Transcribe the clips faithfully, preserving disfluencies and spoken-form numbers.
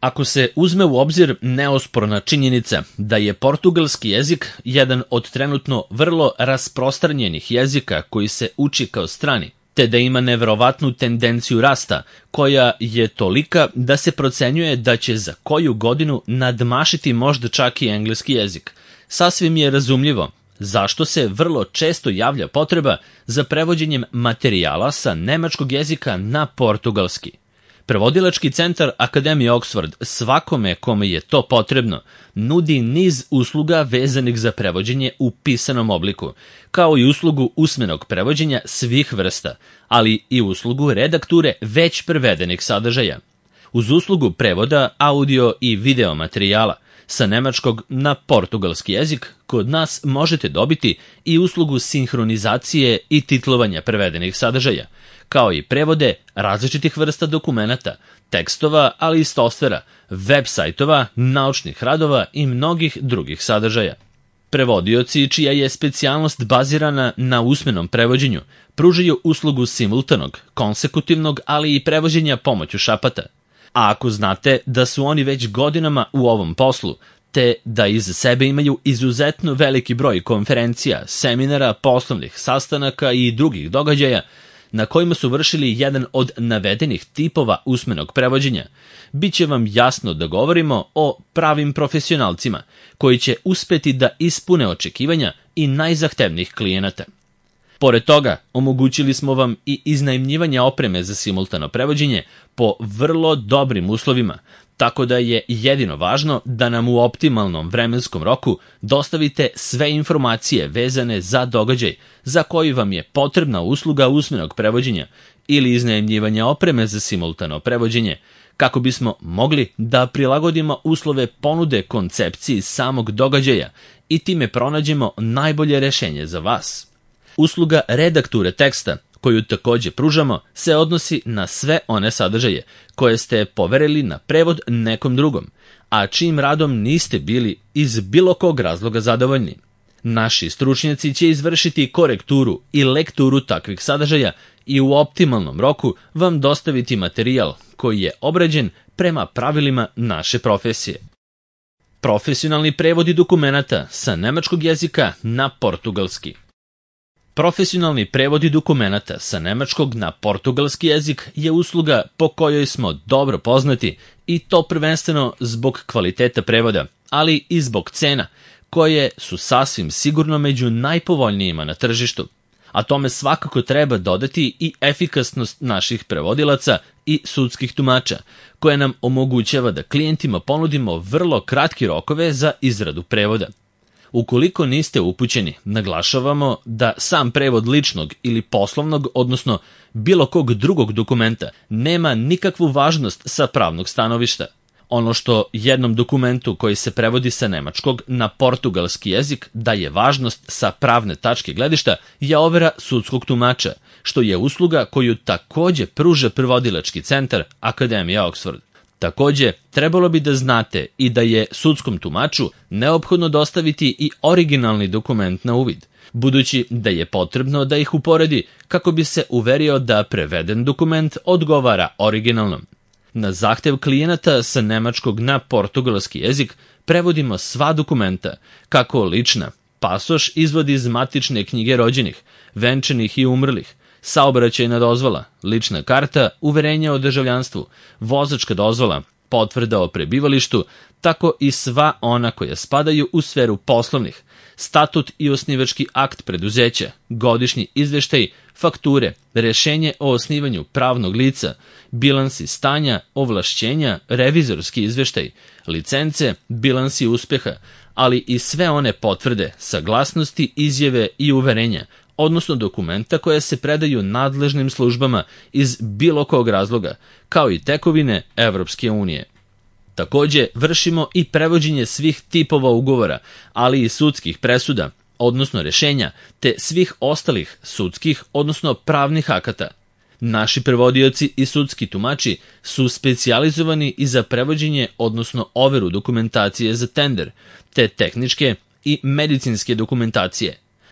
Ako se uzme u obzir neosporna činjenica da je portugalski jezik jedan od trenutno vrlo rasprostranjenih jezika koji se uči kao strani, te da ima neverovatnu tendenciju rasta, koja je tolika da se procenjuje da će za koju godinu nadmašiti možda čak i engleski jezik, sasvim je razumljivo zašto se vrlo često javlja potreba za prevođenjem materijala sa nemačkog jezika na portugalski. Prevodilački centar Akademije Oxford svakome kome je to potrebno nudi niz usluga vezanih za prevođenje u pisanom obliku, kao i uslugu usmenog prevođenja svih vrsta, ali i uslugu redakture već prevedenih sadržaja. Uz uslugu prevoda audio i video materijala sa nemačkog na portugalski jezik, kod nas možete dobiti i uslugu sinhronizacije i titlovanja prevedenih sadržaja, kao i prevode različitih vrsta dokumenata, tekstova, ali i softvera, web sajtova, naučnih radova i mnogih drugih sadržaja. Prevodioci, čija je specijalnost bazirana na usmenom prevođenju, pružaju uslugu simultanog, konsekutivnog, ali i prevođenja pomoću šapata. A ako znate da su oni već godinama u ovom poslu, te da iza sebe imaju izuzetno veliki broj konferencija, seminara, poslovnih sastanaka i drugih događaja, na kojima su vršili jedan od navedenih tipova usmenog prevođenja, bit će vam jasno da govorimo o pravim profesionalcima, koji će uspeti da ispune očekivanja i najzahtevnijih klijenata. Pored toga, omogućili smo vam i iznajmljivanje opreme za simultano prevođenje po vrlo dobrim uslovima, tako da je jedino važno da nam u optimalnom vremenskom roku dostavite sve informacije vezane za događaj za koji vam je potrebna usluga usmenog prevođenja ili iznajmljivanja opreme za simultano prevođenje, kako bismo mogli da prilagodimo uslove ponude koncepciji samog događaja i time pronađemo najbolje rešenje za vas. Usluga redakture teksta, koju takođe pružamo, se odnosi na sve one sadržaje koje ste poverili na prevod nekom drugom, a čijim radom niste bili iz bilo kog razloga zadovoljni. Naši stručnjaci će izvršiti korekturu i lekturu takvih sadržaja i u optimalnom roku vam dostaviti materijal koji je obrađen prema pravilima naše profesije. Profesionalni prevodi dokumenata sa nemačkog jezika na portugalski. Profesionalni prevodi dokumenata sa nemačkog na portugalski jezik je usluga po kojoj smo dobro poznati i to prvenstveno zbog kvaliteta prevoda, ali i zbog cena, koje su sasvim sigurno među najpovoljnijima na tržištu. A tome svakako treba dodati i efikasnost naših prevodilaca i sudskih tumača, koje nam omogućava da klijentima ponudimo vrlo kratke rokove za izradu prevoda. Ukoliko niste upućeni, naglašavamo da sam prevod ličnog ili poslovnog, odnosno bilo kog drugog dokumenta, nema nikakvu važnost sa pravnog stanovišta. Ono što jednom dokumentu koji se prevodi sa nemačkog na portugalski jezik daje važnost sa pravne tačke gledišta je overa sudskog tumača, što je usluga koju takođe pruža prevodilački centar Akademije Oxford. Takođe, trebalo bi da znate i da je sudskom tumaču neophodno dostaviti i originalni dokument na uvid, budući da je potrebno da ih uporedi kako bi se uverio da preveden dokument odgovara originalnom. Na zahtev klijenata sa nemačkog na portugalski jezik prevodimo sva dokumenta, kako lična, pasoš, izvod iz matične knjige rođenih, venčanih i umrlih, saobraćajna dozvola, lična karta, uverenje o državljanstvu, vozačka dozvola, potvrda o prebivalištu, tako i sva ona koja spadaju u sferu poslovnih, statut i osnivački akt preduzeća, godišnji izveštaj, fakture, rešenje o osnivanju pravnog lica, bilansi stanja, ovlašćenja, revizorski izveštaj, licence, bilansi uspeha, ali i sve one potvrde, saglasnosti, izjave i uverenja, odnosno dokumenta koja se predaju nadležnim službama iz bilo kog razloga, kao i tekovine Evropske unije. Takođe, vršimo i prevođenje svih tipova ugovora, ali i sudskih presuda, odnosno rešenja, te svih ostalih sudskih, odnosno pravnih akata. Naši prevodioci i sudski tumači su specijalizovani i za prevođenje, odnosno overu dokumentacije za tender, te tehničke i medicinske dokumentacije.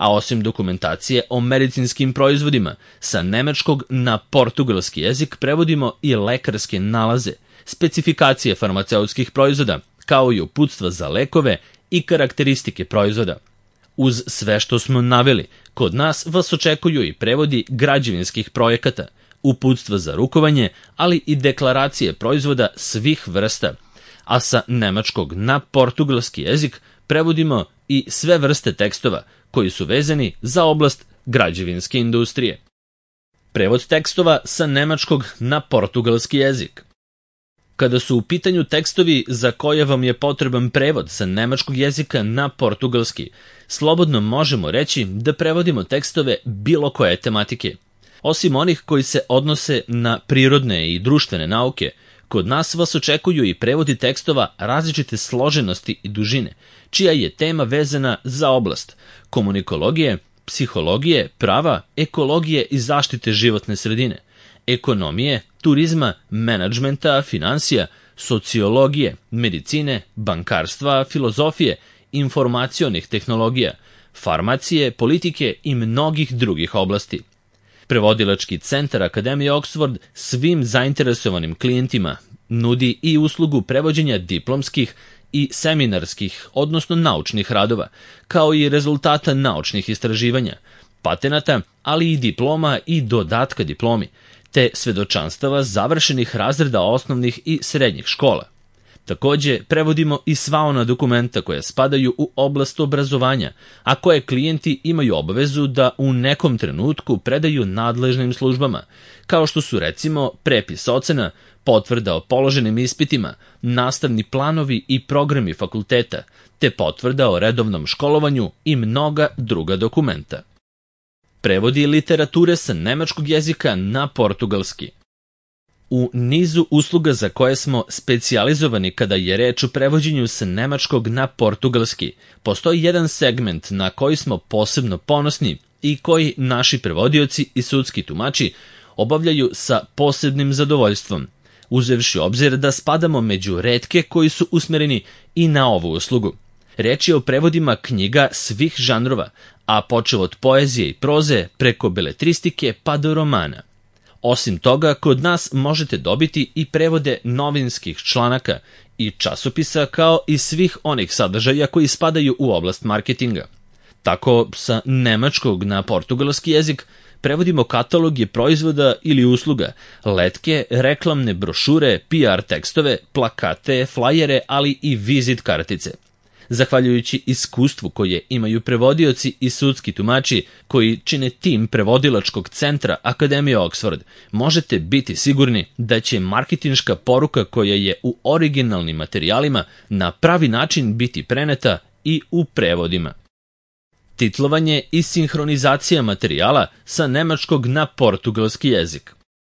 a osim dokumentacije o medicinskim proizvodima, sa nemačkog na portugalski jezik prevodimo i lekarske nalaze, specifikacije farmaceutskih proizvoda, kao i uputstva za lekove i karakteristike proizvoda. Uz sve što smo naveli, kod nas vas očekuju i prevodi građevinskih projekata, uputstva za rukovanje, ali i deklaracije proizvoda svih vrsta, a sa nemačkog na portugalski jezik prevodimo i sve vrste tekstova koji su vezani za oblast građevinske industrije. Prevod tekstova sa nemačkog na portugalski jezik. Kada su u pitanju tekstovi za koje vam je potreban prevod sa nemačkog jezika na portugalski, slobodno možemo reći da prevodimo tekstove bilo koje tematike. Osim onih koji se odnose na prirodne i društvene nauke, kod nas vas očekuju i prevodi tekstova različite složenosti i dužine, čija je tema vezana za oblast komunikologije, psihologije, prava, ekologije i zaštite životne sredine, ekonomije, turizma, menadžmenta, finansija, sociologije, medicine, bankarstva, filozofije, informacionih tehnologija, farmacije, politike i mnogih drugih oblasti. Prevodilački centar Akademije Oxford svim zainteresovanim klijentima nudi i uslugu prevođenja diplomskih i seminarskih, odnosno naučnih radova, kao i rezultata naučnih istraživanja, patenata, ali i diploma i dodatka diplomi, te svedočanstava završenih razreda osnovnih i srednjih škola. Takođe, prevodimo i sva ona dokumenta koja spadaju u oblast obrazovanja, a koje klijenti imaju obavezu da u nekom trenutku predaju nadležnim službama, kao što su recimo prepis ocena, potvrda o položenim ispitima, nastavni planovi i programi fakulteta, te potvrda o redovnom školovanju i mnoga druga dokumenta. Prevodi literature sa nemačkog jezika na portugalski. U nizu usluga za koje smo specijalizovani kada je reč o prevođenju sa nemačkog na portugalski, postoji jedan segment na koji smo posebno ponosni i koji naši prevodioci i sudski tumači obavljaju sa posebnim zadovoljstvom, uzevši obzir da spadamo među retke koji su usmereni i na ovu uslugu. Reč je o prevodima knjiga svih žanrova, a počev od poezije i proze preko beletristike pa do romana. Osim toga, kod nas možete dobiti i prevode novinskih članaka i časopisa, kao i svih onih sadržaja koji spadaju u oblast marketinga. Tako, sa nemačkog na portugalski jezik prevodimo kataloge proizvoda ili usluga, letke, reklamne brošure, P R tekstove, plakate, flajere, ali i vizit kartice. Zahvaljujući iskustvu koje imaju prevodioci i sudski tumači koji čine tim prevodilačkog centra Akademije Oxford, možete biti sigurni da će marketinška poruka koja je u originalnim materijalima na pravi način biti preneta i u prevodima. Titlovanje i sinhronizacija materijala sa nemačkog na portugalski jezik.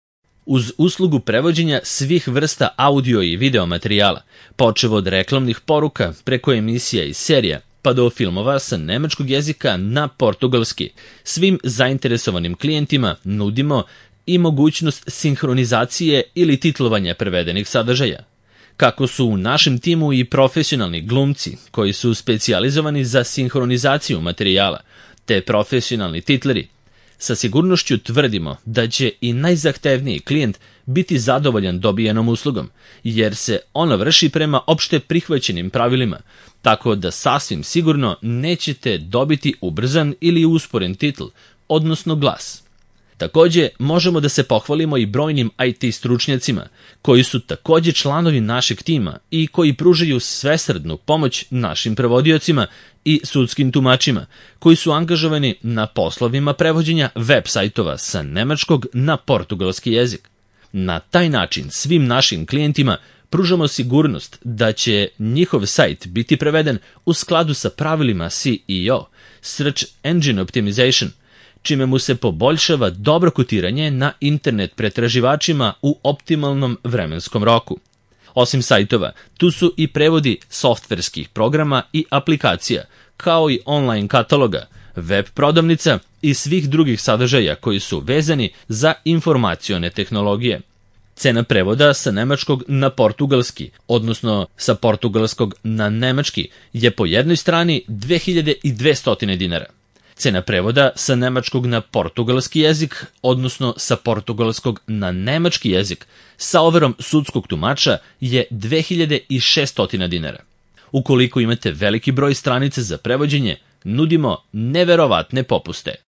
Uz uslugu prevođenja svih vrsta audio i video materijala, počev od reklamnih poruka preko emisija i serija, pa do filmova sa nemačkog jezika na portugalski, svim zainteresovanim klijentima nudimo i mogućnost sinhronizacije ili titlovanja prevedenih sadržaja. Kako su u našem timu i profesionalni glumci koji su specijalizovani za sinhronizaciju materijala, te profesionalni titleri, sa sigurnošću tvrdimo da će i najzahtevniji klijent biti zadovoljan dobijenom uslugom, jer se ona vrši prema opšte prihvaćenim pravilima, tako da sasvim sigurno nećete dobiti ubrzan ili usporen titl, odnosno glas. Takođe, možemo da se pohvalimo i brojnim I T stručnjacima, koji su takođe članovi našeg tima i koji pružaju svesrdnu pomoć našim prevodiocima i sudskim tumačima, koji su angažovani na poslovima prevođenja web sajtova sa nemačkog na portugalski jezik. Na taj način svim našim klijentima pružamo sigurnost da će njihov sajt biti preveden u skladu sa pravilima S E O, Search Engine Optimization, čime mu se poboljšava dobro kotiranje na internet pretraživačima u optimalnom vremenskom roku. Osim sajtova, tu su i prevodi softverskih programa i aplikacija, kao i online kataloga, web prodavnica i svih drugih sadržaja koji su vezani za informacione tehnologije. Cena prevoda sa nemačkog na portugalski, odnosno sa portugalskog na nemački, je po jednoj strani dve hiljade dvesta dinara. Cena prevoda sa nemačkog na portugalski jezik, odnosno sa portugalskog na nemački jezik, sa overom sudskog tumača je dve hiljade šesto dinara. Ukoliko imate veliki broj stranica za prevođenje, nudimo neverovatne popuste.